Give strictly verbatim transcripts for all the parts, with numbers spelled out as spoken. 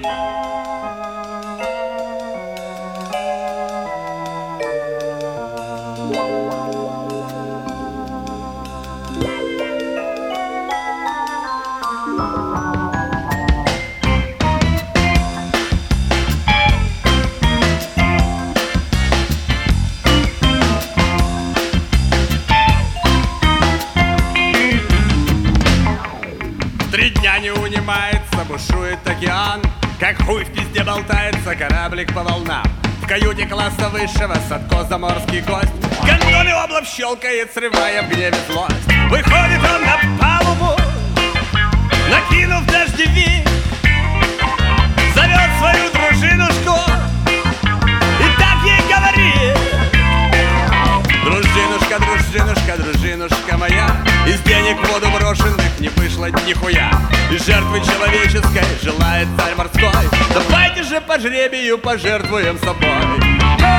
Три дня не унимается, бушует океан, как хуй в пизде болтается кораблик по волнам. В каюте класса высшего Садко заморский гость гондоны область щелкает, срывая в гневе злость. Выходит он на палубу, накинув дождевик, зовет свою дружинушку и так ей говорит: дружинушка, дружинушка, дружинушка моя, из денег в воду брошенных не вышло нихуя. И жертвы человеческой желает царь морской: давайте же по жребию пожертвуем собой.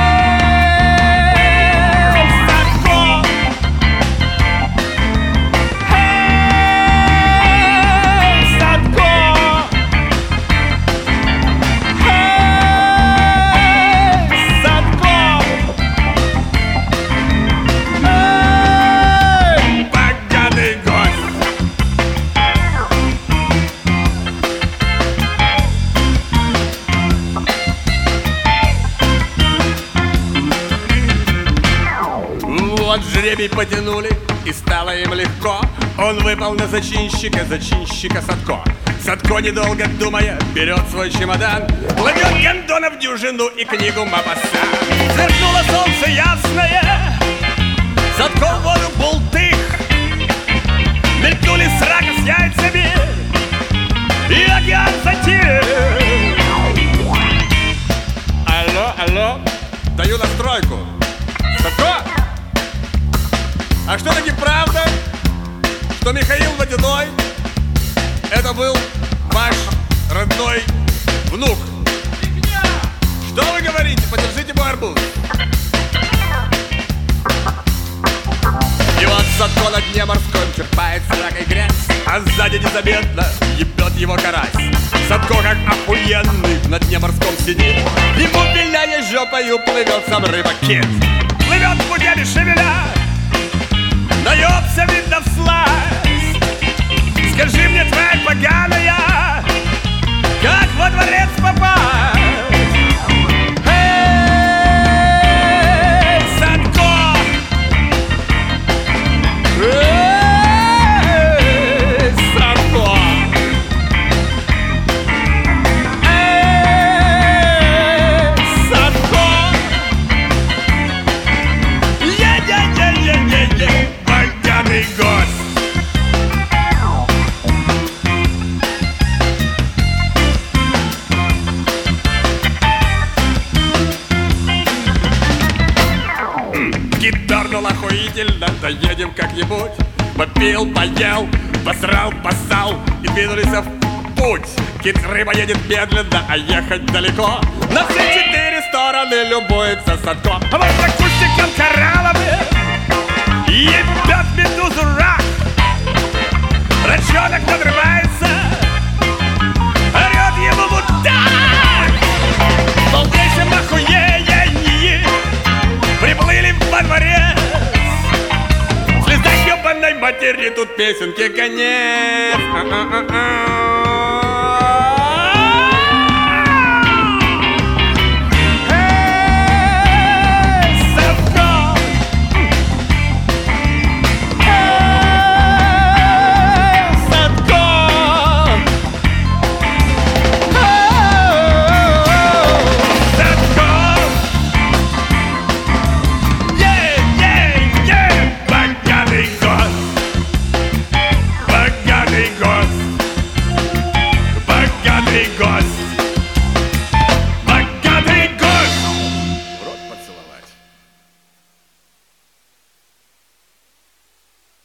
Вот жребий потянули, и стало им легко. Он выпал на зачинщика, зачинщика Садко. Садко, недолго думая, берет свой чемодан, кладет гондона в дюжину и книгу Мапасан. Сверкнуло солнце ясное, Садко в воду бултых, мелькнули срака с яйцами, и океан затих. Алло, алло, даю настройку. Садко? А что таки правда, что Михаил Водяной — это был ваш родной внук? Что вы говорите? Подержите мой арбуз. И вот Садко на дне морском черпает сракой грязь, а сзади незаметно ебет его карась. Садко, как охуенный, на дне морском сидит, ему виляя жопою плывет сам рыба-кит. Плывет в пуделе шевеля, дается, видно, всласть. Скажи мне, тварь поганая, как во дворец попасть? Эй, Садко! Эй, Садко! Эй, Садко! Е-е-е-е-е-е! Багатый гость! Гитарнул охуительно, доедем как-нибудь. Попил, поел, посрал, поссал и двинулись в путь. Кит-рыба едет медленно, а ехать далеко. На все четыре стороны любуется Садко. А вот за кустиком коралловым ебет медузу рак. Рачонок надрывается, орет ему вот так. Полнейшем охуении приплыли во дворец. Слезай, ебаной матери, тут песенки конец. Bogатый гость,